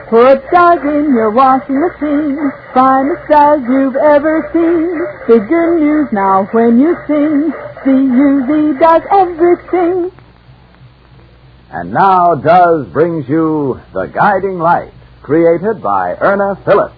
Put Doug in your washing machine, finest Doug you've ever seen. Bigger news now when you sing, C-U-Z does everything. And now Duz brings you The Guiding Light, created by Erna Phillips.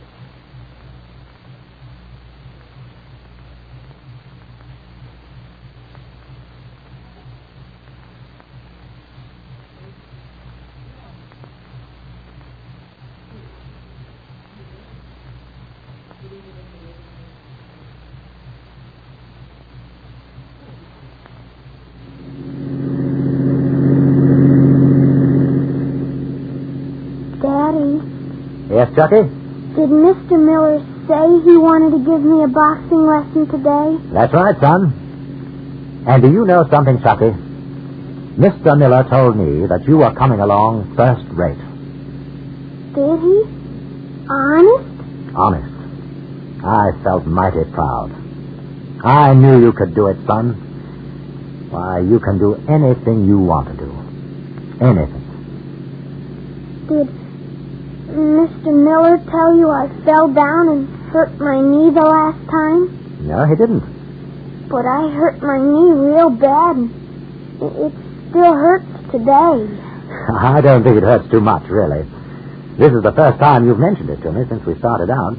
Yes, Chucky? Did Mr. Miller say he wanted to give me a boxing lesson today? That's right, son. And do you know something, Chucky? Mr. Miller told me that you were coming along first rate. Did he? Honest? Honest. I felt mighty proud. I knew you could do it, son. Why, you can do anything you want to do. Anything. Did Mr. Miller tell you I fell down and hurt my knee the last time? No, he didn't. But I hurt my knee real bad, and it still hurts today. I don't think it hurts too much, really. This is the first time you've mentioned it to me since we started out.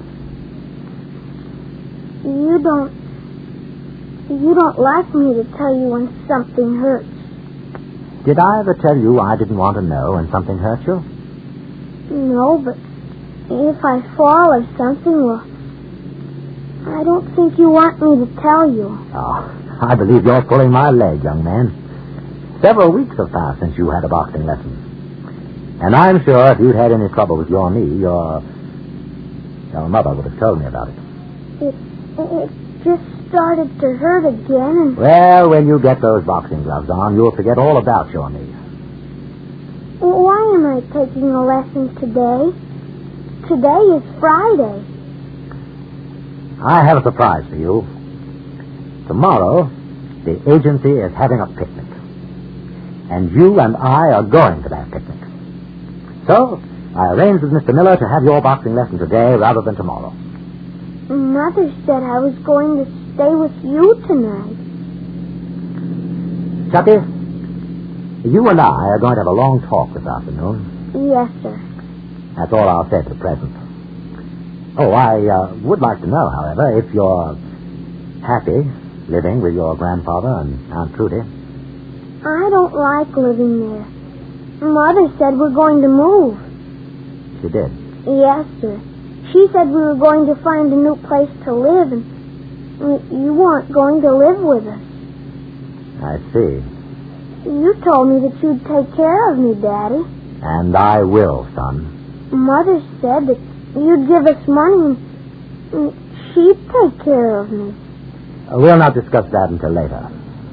You don't like me to tell you when something hurts. Did I ever tell you I didn't want to know when something hurt you? No, but if I fall or something, well, I don't think you want me to tell you. Oh, I believe you're pulling my leg, young man. Several weeks have passed since you had a boxing lesson. And I'm sure if you'd had any trouble with your knee, your mother would have told me about it. It just started to hurt again, and... Well, when you get those boxing gloves on, you'll forget all about your knee. Why am I taking a lesson today? Today is Friday. I have a surprise for you. Tomorrow, the agency is having a picnic. And you and I are going to that picnic. So, I arranged with Mr. Miller to have your boxing lesson today rather than tomorrow. Mother said I was going to stay with you tonight. Chucky, you and I are going to have a long talk this afternoon. Yes, sir. That's all I'll say for the present. Oh, I would like to know, however, if you're happy living with your grandfather and Aunt Trudy. I don't like living there. Mother said we're going to move. She did? Yes, sir. She said we were going to find a new place to live, and you weren't going to live with us. I see. You told me that you'd take care of me, Daddy. And I will, son. Mother said that you'd give us money and she'd take care of me. We'll not discuss that until later.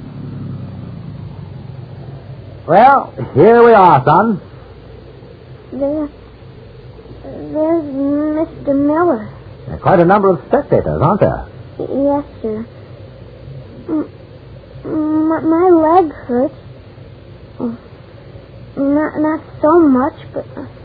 Well, here we are, son. There's Mr. Miller. There are quite a number of spectators, aren't there? Yes, sir. My leg hurts. Not so much, but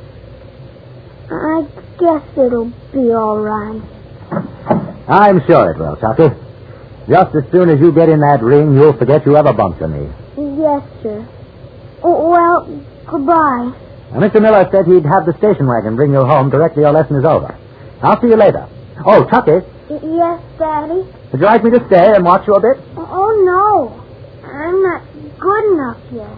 I guess it'll be all right. I'm sure it will, Chucky. Just as soon as you get in that ring, you'll forget you ever bumped your knee. Yes, sir. Well, goodbye. Now, Mr. Miller said he'd have the station wagon bring you home directly your lesson is over. I'll see you later. Oh, Chucky. Yes, Daddy? Would you like me to stay and watch you a bit? Oh, no. I'm not good enough yet.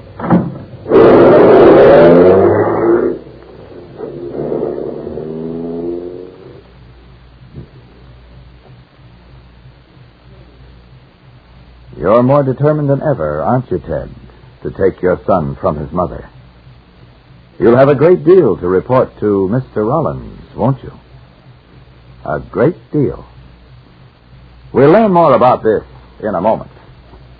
You're more determined than ever, aren't you, Ted, to take your son from his mother? You'll have a great deal to report to Mr. Rollins, won't you? A great deal. We'll learn more about this in a moment.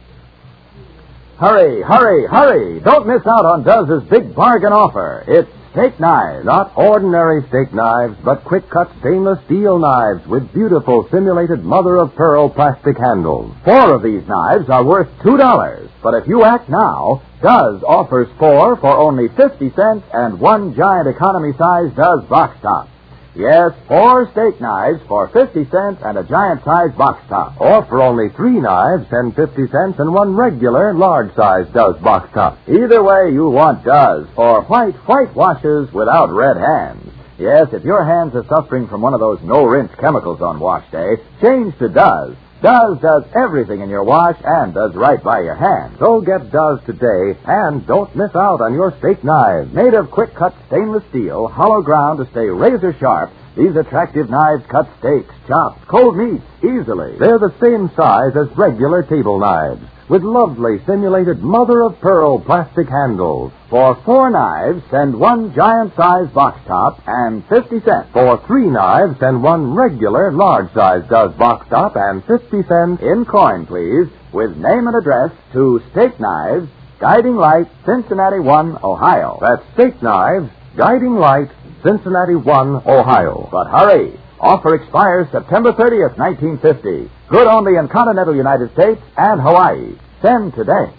Hurry, hurry, hurry! Don't miss out on Duz's big bargain offer. It's steak knives. Not ordinary steak knives, but quick-cut stainless steel knives with beautiful simulated mother-of-pearl plastic handles. 4 of these knives are worth $2. But if you act now, Does offers 4 for only 50 cents and 1 giant economy-size Does box top. Yes, 4 steak knives for 50 cents and a giant-sized box top. Or for only 3 knives and 50 cents and 1 regular large-size Does box top. Either way, you want Does for white washes without red hands. Yes, if your hands are suffering from one of those no-rinse chemicals on wash day, change to Does. Does does everything in your wash and does right by your hands. So get Does today and don't miss out on your steak knives. Made of quick-cut stainless steel, hollow ground to stay razor sharp, these attractive knives cut steaks, chops, cold meats easily. They're the same size as regular table knives, with lovely simulated mother-of-pearl plastic handles. For 4 knives, send 1 giant-sized box top and 50 cents. For 3 knives, send 1 regular large-size Does box top and 50 cents. In coin, please, with name and address to Steak Knives, Guiding Light, Cincinnati 1, Ohio. That's Steak Knives, Guiding Light, Cincinnati 1, Ohio. But hurry! Offer expires September 30th, 1950. Good only in continental United States and Hawaii. Send today.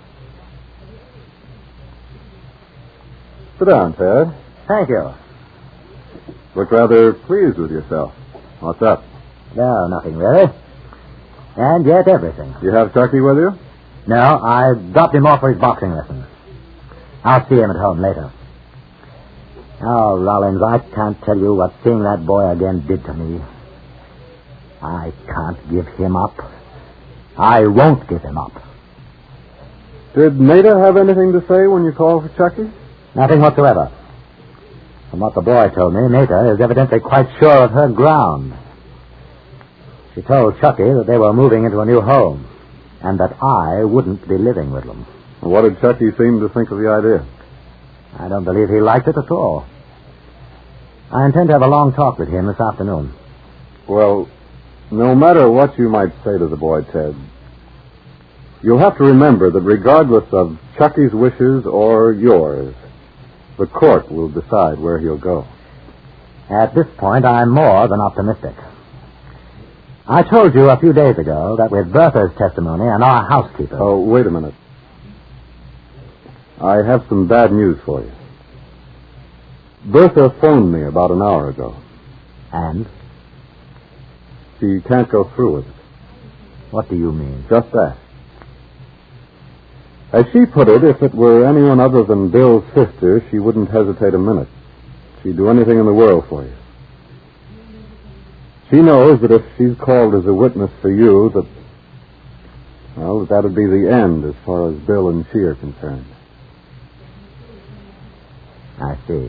Sit down, Ted. Thank you. Look rather pleased with yourself. What's up? No, nothing really. And yet everything. You have Chucky with you? No, I dropped him off for his boxing lessons. I'll see him at home later. Oh, Rollins, I can't tell you what seeing that boy again did to me. I can't give him up. I won't give him up. Did Maida have anything to say when you called for Chucky? Nothing whatsoever. From what the boy told me, Maida is evidently quite sure of her ground. She told Chucky that they were moving into a new home, and that I wouldn't be living with them. What did Chucky seem to think of the idea? I don't believe he liked it at all. I intend to have a long talk with him this afternoon. Well, no matter what you might say to the boy, Ted, you'll have to remember that regardless of Chucky's wishes or yours, the court will decide where he'll go. At this point, I'm more than optimistic. I told you a few days ago that with Bertha's testimony and our housekeeper... Oh, wait a minute. I have some bad news for you. Bertha phoned me about an hour ago. And? She can't go through with it. What do you mean? Just that. As she put it, if it were anyone other than Bill's sister, she wouldn't hesitate a minute. She'd do anything in the world for you. She knows that if she's called as a witness for you, that would be the end as far as Bill and she are concerned. I see.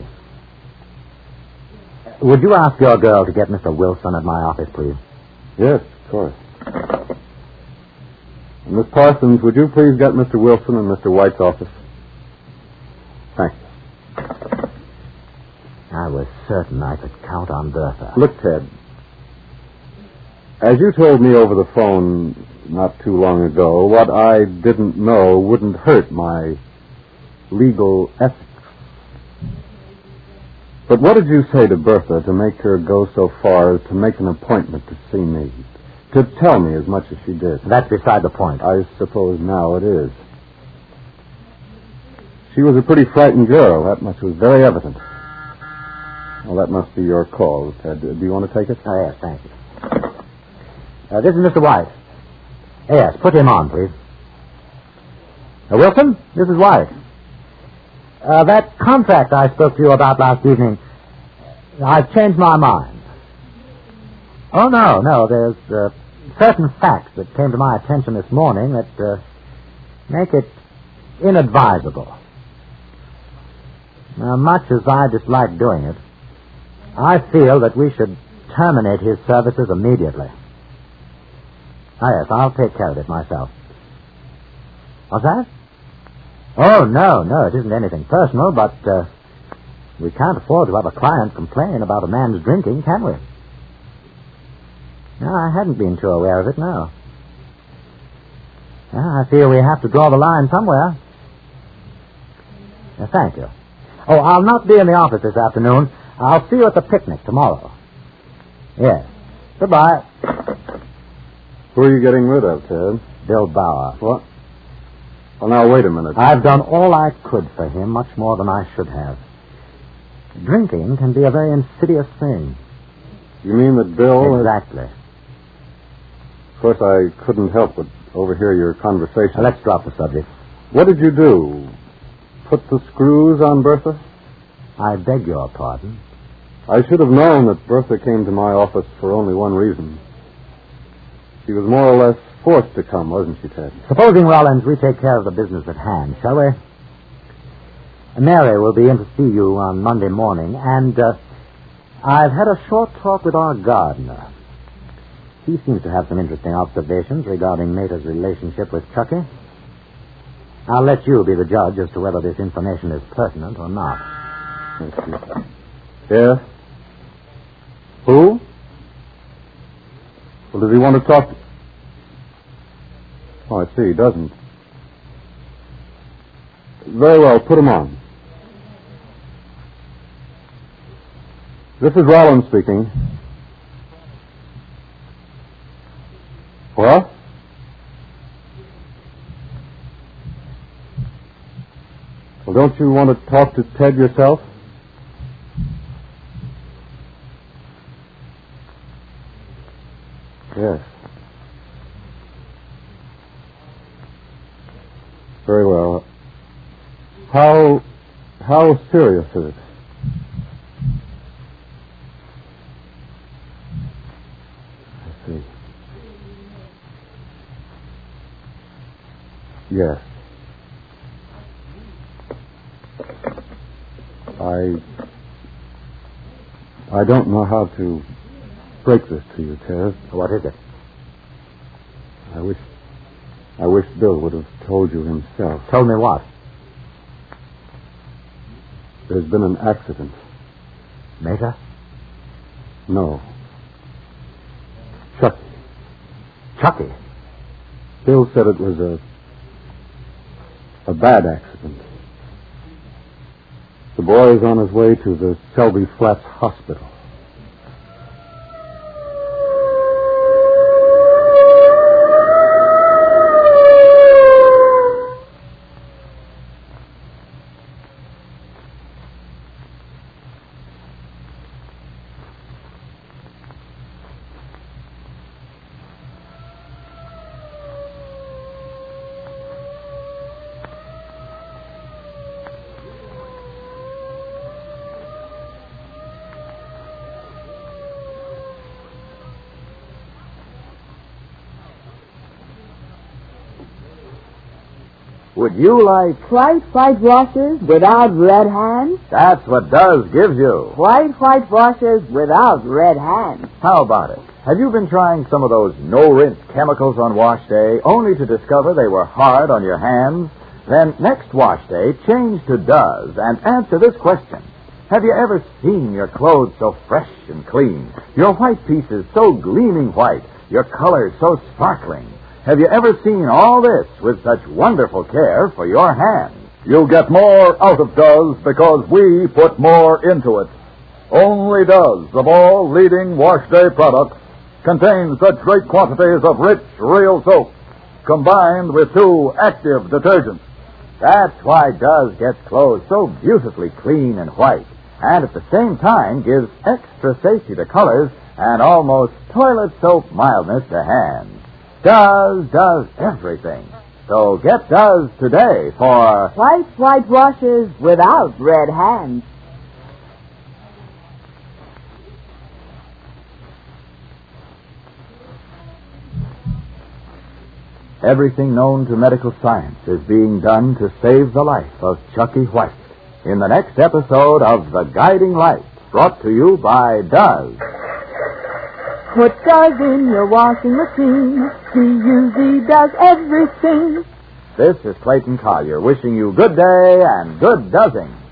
Would you ask your girl to get Mr. Wilson at my office, please? Yes, of course. Miss Parsons, would you please get Mr. Wilson in Mr. White's office? Thank you. I was certain I could count on Bertha. Look, Ted, as you told me over the phone not too long ago, what I didn't know wouldn't hurt my legal ethics. But what did you say to Bertha to make her go so far as to make an appointment to see me? To tell me as much as she did? That's beside the point. I suppose now it is. She was a pretty frightened girl. That much was very evident. Well, that must be your call, Ted. Do you want to take it? Oh, yes, thank you. This is Mr. White. Yes, put him on, please. Wilson, this is White. That contract I spoke to you about last evening, I've changed my mind. Oh, no, there's certain facts that came to my attention this morning that make it inadvisable. Now, much as I dislike doing it, I feel that we should terminate his services immediately. Oh, yes, I'll take care of it myself. What's that? Oh, no, it isn't anything personal, but we can't afford to have a client complain about a man's drinking, can we? No, I hadn't been too aware of it, no. Well, I feel we have to draw the line somewhere. Thank you. Oh, I'll not be in the office this afternoon. I'll see you at the picnic tomorrow. Yes. Goodbye. Who are you getting rid of, Ted? Bill Bauer. What? Well, now, wait a minute. I've done all I could for him, much more than I should have. Drinking can be a very insidious thing. You mean that Bill... Exactly. Of course, I couldn't help but overhear your conversation. Now, let's drop the subject. What did you do? Put the screws on Bertha? I beg your pardon. I should have known that Bertha came to my office for only one reason. She was more or less forced to come, wasn't she, Ted? Supposing, Rollins, we take care of the business at hand, shall we? Mary will be in to see you on Monday morning, and I've had a short talk with our gardener. He seems to have some interesting observations regarding Meta's relationship with Chucky. I'll let you be the judge as to whether this information is pertinent or not. Yeah? Who? Well, does he want to talk to... Oh, I see, he doesn't. Very well, put him on. This is Rollins speaking. What? Well, don't you want to talk to Ted yourself? Yes. Very well. How serious is it? I see. Yes. I don't know how to break this to you, Ted. What is it? I wish Bill would have told you himself. Told me what? There's been an accident. Meta? No. Chucky. Chucky? Bill said it was a bad accident. The boy is on his way to the Selby Flats Hospital. Would you like... White washes without red hands? That's what Does gives you. White washes without red hands. How about it? Have you been trying some of those no-rinse chemicals on wash day, only to discover they were hard on your hands? Then next wash day, change to Does and answer this question. Have you ever seen your clothes so fresh and clean, your white pieces so gleaming white, your colors so sparkling? Have you ever seen all this with such wonderful care for your hands? You'll get more out of Does because we put more into it. Only Does, of all leading wash day products, contains such great quantities of rich, real soap, combined with 2 active detergents. That's why Does gets clothes so beautifully clean and white, and at the same time gives extra safety to colors and almost toilet soap mildness to hands. Does does everything. So get Does today for... White washes without red hands. Everything known to medical science is being done to save the life of Chucky White in the next episode of The Guiding Light, brought to you by Does. Put Does in your washing machine. D-U-Z does everything. This is Clayton Collier wishing you good day and good doesing.